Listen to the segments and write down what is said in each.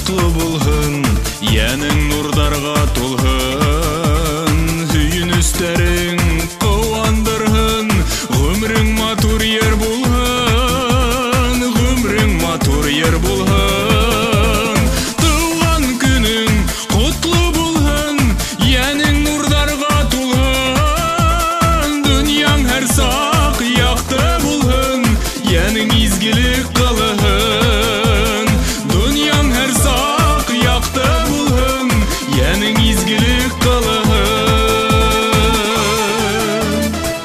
Котлы булһын, яның нурдарга тулһын, сөйүнүстәрең куандырһын, гөмрең матур ер булһын, гөмрең матур ер булһын. Туган күнең котлы булһын, яның нурдарга тулһын, дөньяң һәр сак якты булһын, яның изгелек кылһын. Дөньяң һәр сак якты булһын, яның изгелек кылһын.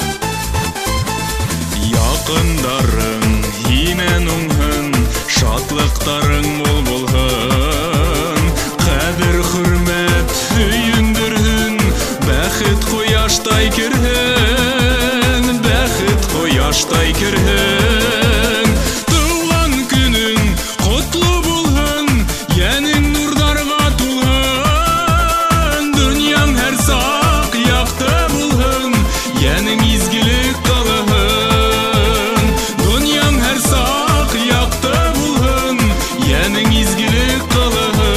Якындарың һинән уңһын, шатлыктарың мул булһын, кадер хөрмәт сөйүндерһен, бәхет кояштай кирһен, бәхет кояштай кирһен. Туган күнең котлы булһын, яның нурдарга тулһын, дөньяң һәр сак якты булһын, яның изгелек кылһын. Дөньяң һәр сак якты булһын, яның изгелек кылһын.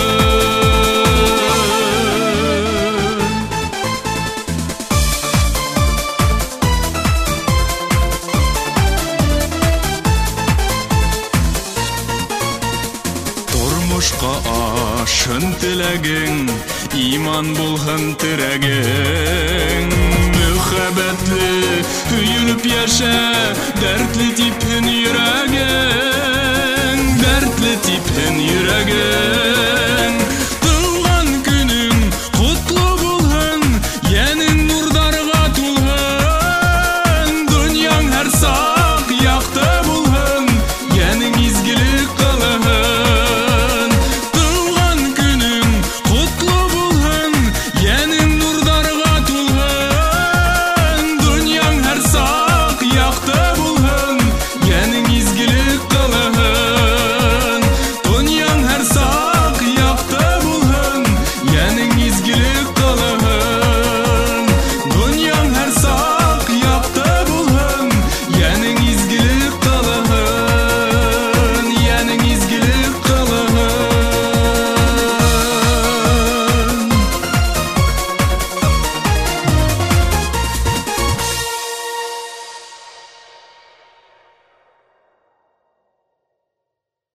Тормышка ашын теләгең, иман булһын терәгең. Мөхәббәтле һөйүнеп яшә, дәртле типһен йөрәгең, дәртле типһен йөрәгең.